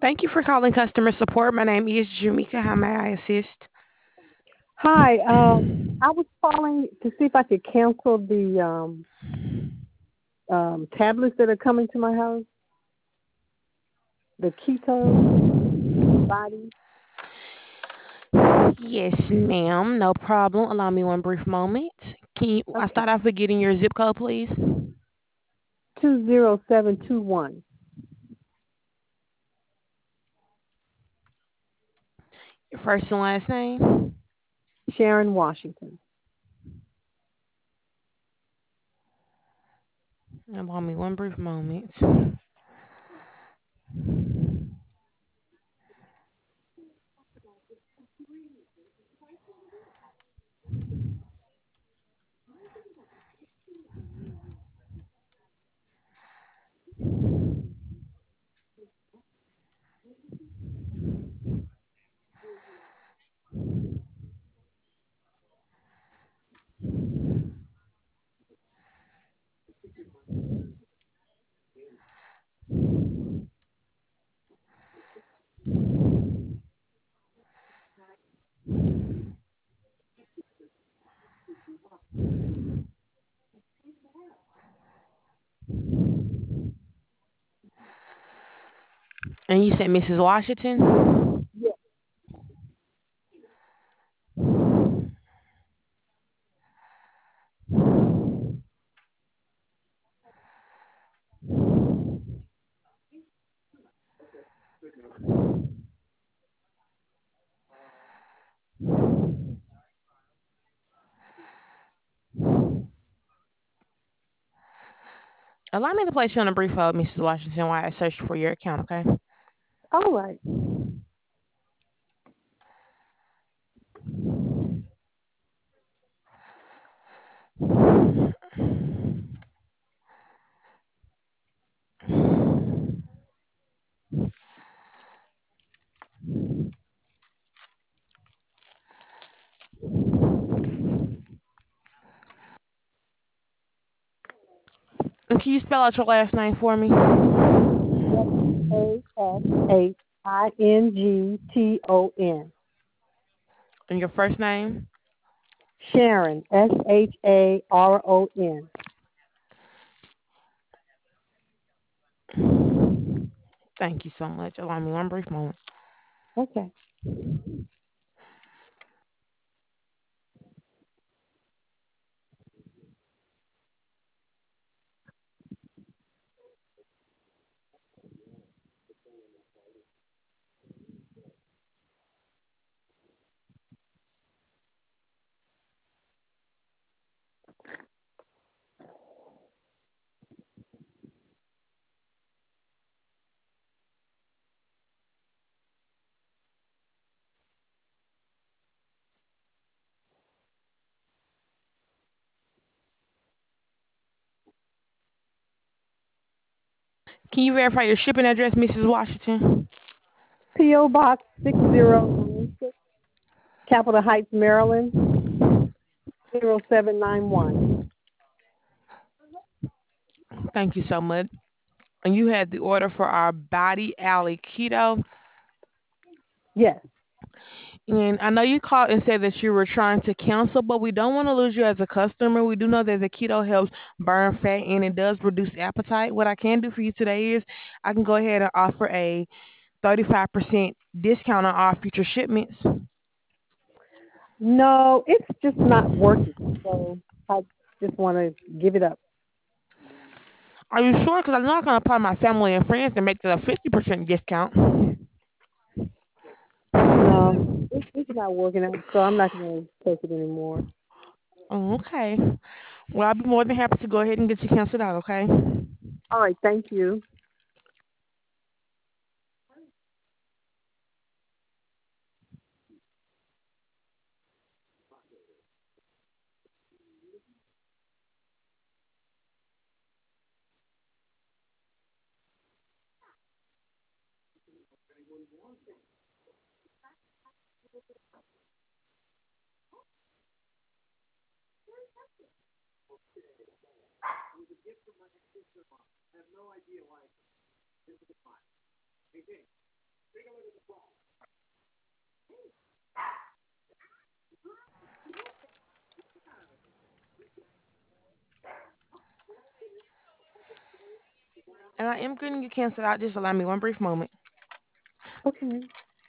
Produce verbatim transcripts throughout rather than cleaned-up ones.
Thank you for calling customer support. My name is Jamika. How may I assist? Hi, um, I was calling to see if I could cancel the um, um, tablets that are coming to my house, the keto body. Yes, ma'am. No problem. Allow me one brief moment. Can you, I Okay, start off with getting your zip code, please? two zero seven two one, Your first and last name? Sharon, Washington. Allow me one brief moment. And you said Missus Washington? Yeah. Allow me to place you on a brief hold, Missus Washington, while I search for your account, okay? All right. And can you spell out your last name for me? W A S H I N G T O N. And your first name? Sharon, S H A R O N. Thank you so much. Allow me one brief moment. Okay. Can you verify your shipping address, Missus Washington? P O Box six zero nine six, Capitol Heights, Maryland, zero seven nine one. Thank you so much. And you had the order for our Body Alley Keto. Yes. And I know you called and said that you were trying to cancel, but we don't want to lose you as a customer. We do know that the keto helps burn fat and it does reduce appetite. What I can do for you today is I can go ahead and offer a thirty-five percent discount on all future shipments. No, it's just not working. So I just want to give it up. Are you sure? Because I'm not going to apply my family and friends and make that a fifty percent discount. No, it, it's not working out. So I'm not going to take it anymore. Oh, okay. Well, I'll be more than happy to go ahead and get you canceled out, okay? All right. Thank you. And I am getting you canceled out. Just allow me one brief moment. Okay.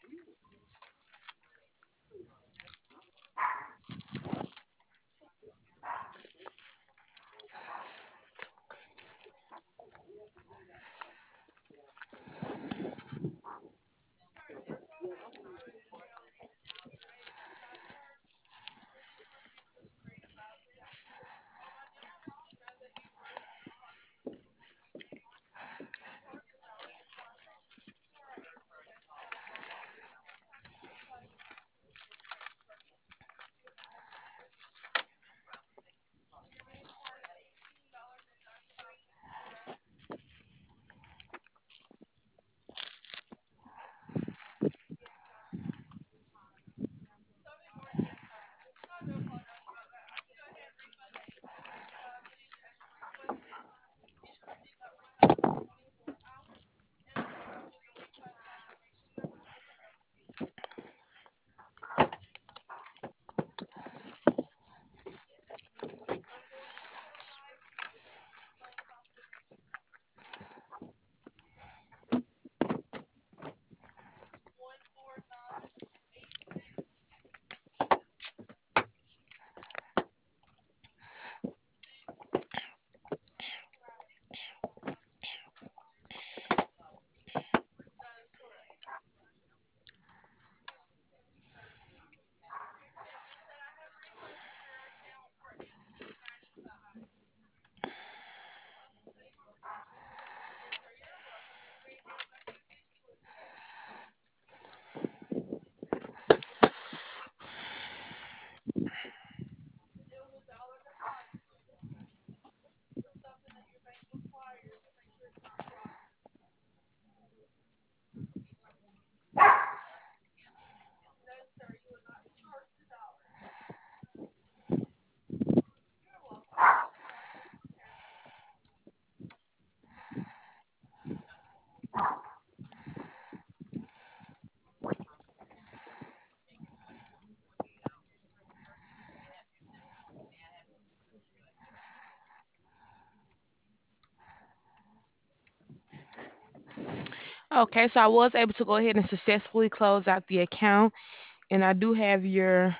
Okay, so I was able to go ahead and successfully close out the account, and I do have your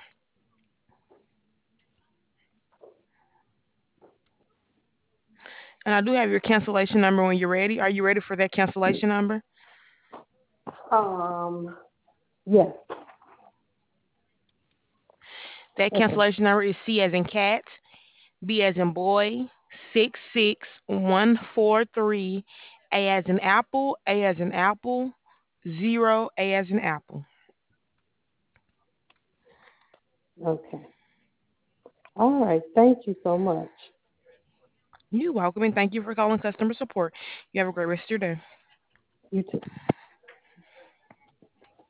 and I do have your cancellation number when you're ready. Are you ready for that cancellation number? Um. Yes. That Okay. cancellation number is C as in cat, B as in boy, six six one four three, A as in apple, A as in apple, zero, A as in apple. Okay. All right. Thank you so much. You're welcome, and thank you for calling customer support. You have a great rest of your day. You too.